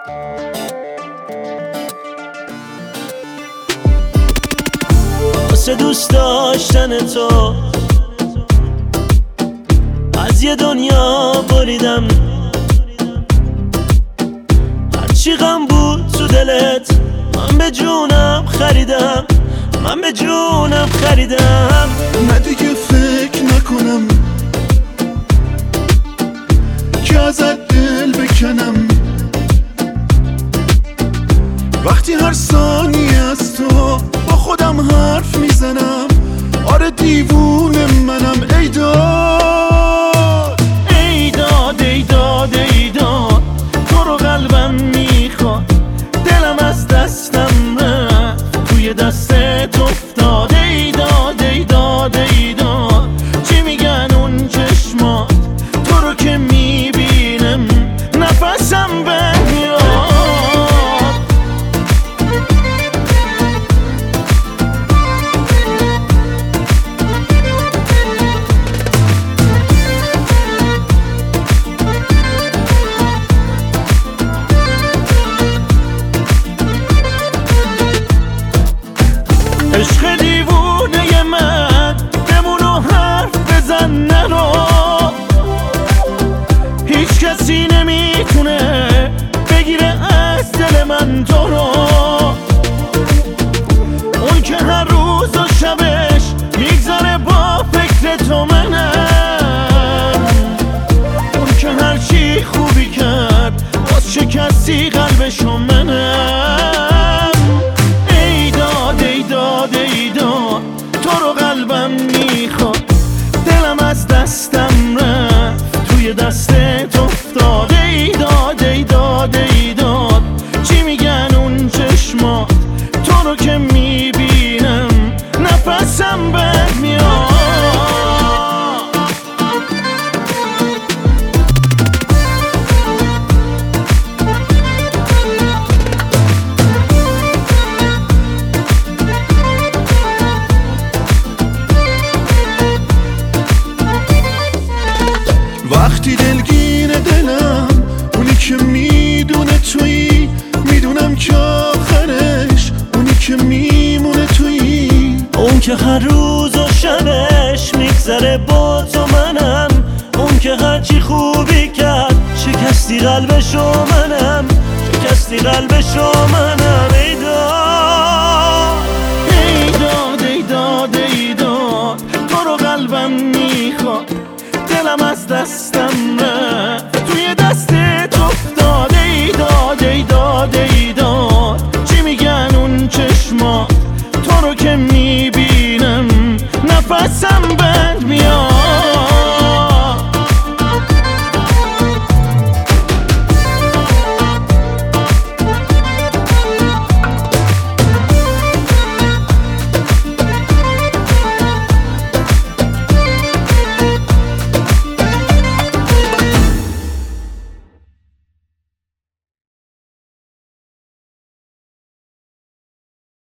واسه دوست داشتن تو از یه دنیا بریدم، هرچی غم بود تو دلت من به جونم خریدم، من به جونم خریدم. نه دیگه فکر نکنم که ازت دل بکنم، وقتی هر ثانیه از تو با خودم حرف میزنم. آره دیوونه منم. ای داد ای داد ای داد ای داد، تو رو قلبم میخواد، دلم از دستم رفت توی دستت افتاد. ای داد ای داد ای داد، چی میگن اون چشمات، تو رو که میبینم نفسم بمیاد. عشق دیوونه من بمون و حرف بزن نرو، هیچ کسی نمیتونه بگیره از دل من تو رو. اون که هر روز و شبش میگذره با فکر تو منم، اون که هرچی خوبی کرد باز شکستی قلبشو منم. ای داد ای داد ای داد، تو رو قلبم میخواد، دلم از دستم رفت توی دستت افتاد. ای داد ای داد ای داد، چی میگن اون چشمات، تو رو که میبینم نفسم بد میاد. وقتی دلگیر دلم اونی که میدونه تویی، میدونم که آخرش اونی که میمونه تویی. اون که هر روز و شبش میگذره با تو منم، اون که هرچی خوبی کرد شکستی قلبشو منم، شکستی قلبشو منم. ای داد ای داد ای داد ای داد، تو رو قلبم میخواد، دلم از دستم